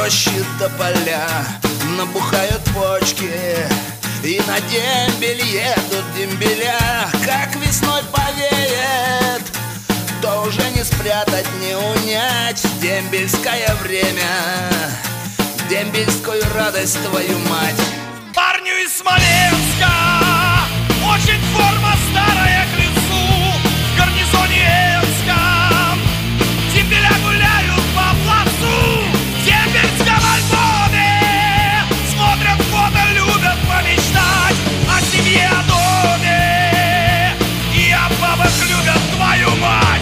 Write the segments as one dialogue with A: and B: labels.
A: рощи тополя набухают почки, и на дембель едут дембеля. Как весной повеет, то уже не спрятать, не унять дембельское время, дембельскую радость, твою мать.
B: Парню из Смоленска очень форма старая к лицу. В гарнизоне Энском дембеля гуляют по плацу. В дембельском альбоме смотрят фото, любят помечтать о семье, о доме и о бабах, любят, твою мать.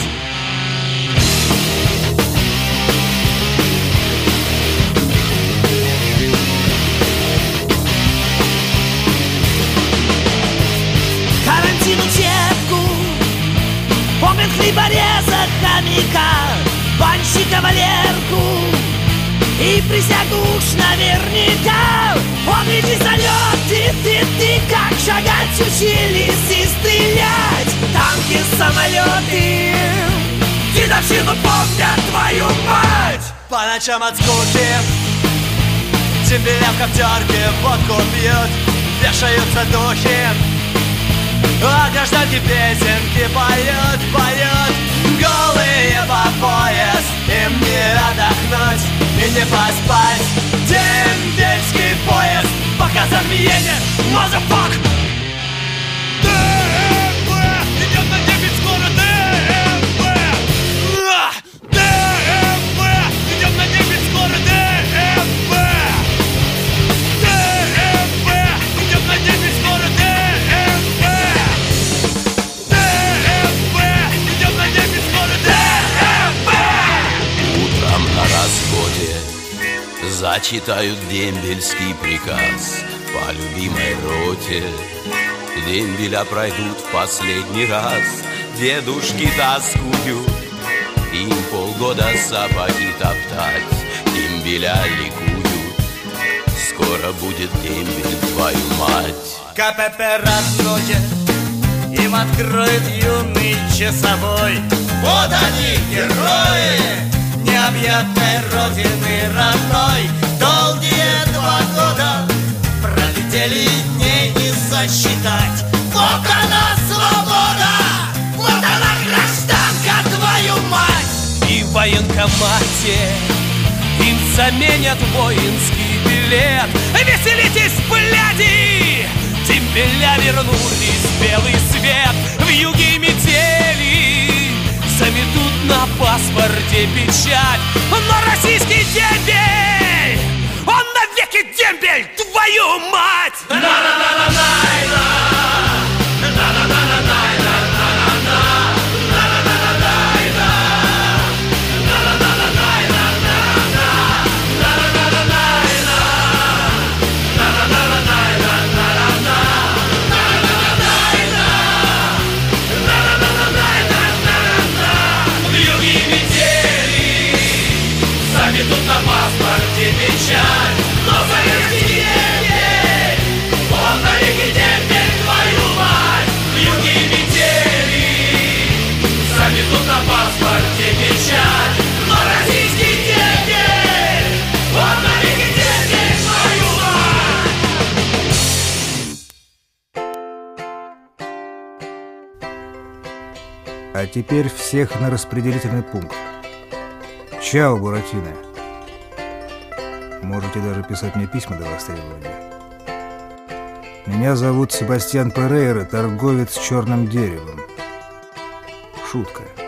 C: Учебку помнит хлебореза, хомяка, банщика, Валерку и присягу уж наверняка. Помните залет, ты, как шагать учились и стрелять. Танки, самолеты, дедовщину помнят, твою мать.
D: По ночам от скуки дембеля в коптерке водку пьют, вешаются духи, а гражданки песенки поют, поют. Голые по пояс, им не отдохнуть и не поспать. Дембельский поезд, показан Вене, мазафак.
B: ДМБ идет на дембель скоро, ДМБ. ДМБ идет на дембель скоро, ДМБ. ДМБ идет на дембель скоро, ДМБ.
A: Утром на расходе зачитают дембельский приказ по любимой роте. Дембеля пройдут в последний раз, дедушки тоскуют, им полгода сапоги топтать. Дембеля ликуют, скоро будет дембель, твою мать.
D: КПП разгонит, им откроет юный часовой. Вот они, герои необъятной родины родной. Долгие 2 года пролетели, дней не сосчитать. Вот она свобода, вот она гражданка, твою мать.
B: И в военкомате им заменят воинский билет. Веселитесь, бляди! Дембеля вернулись в белый свет. В юге метели заметут на паспорте печать. Но российский дембель, он навеки дембель, твою мать! Тут на паспорте печать, но советский дембель, он навеки дембель, твою мать. В юге метели заметут на паспорте печать, но российский дембель, он навеки дембель, твою мать.
E: А теперь всех на распределительный пункт. Чао, Буратино. Можете даже писать мне письма до востребования. Меня зовут Себастьян Перейра, торговец черным деревом. Шутка.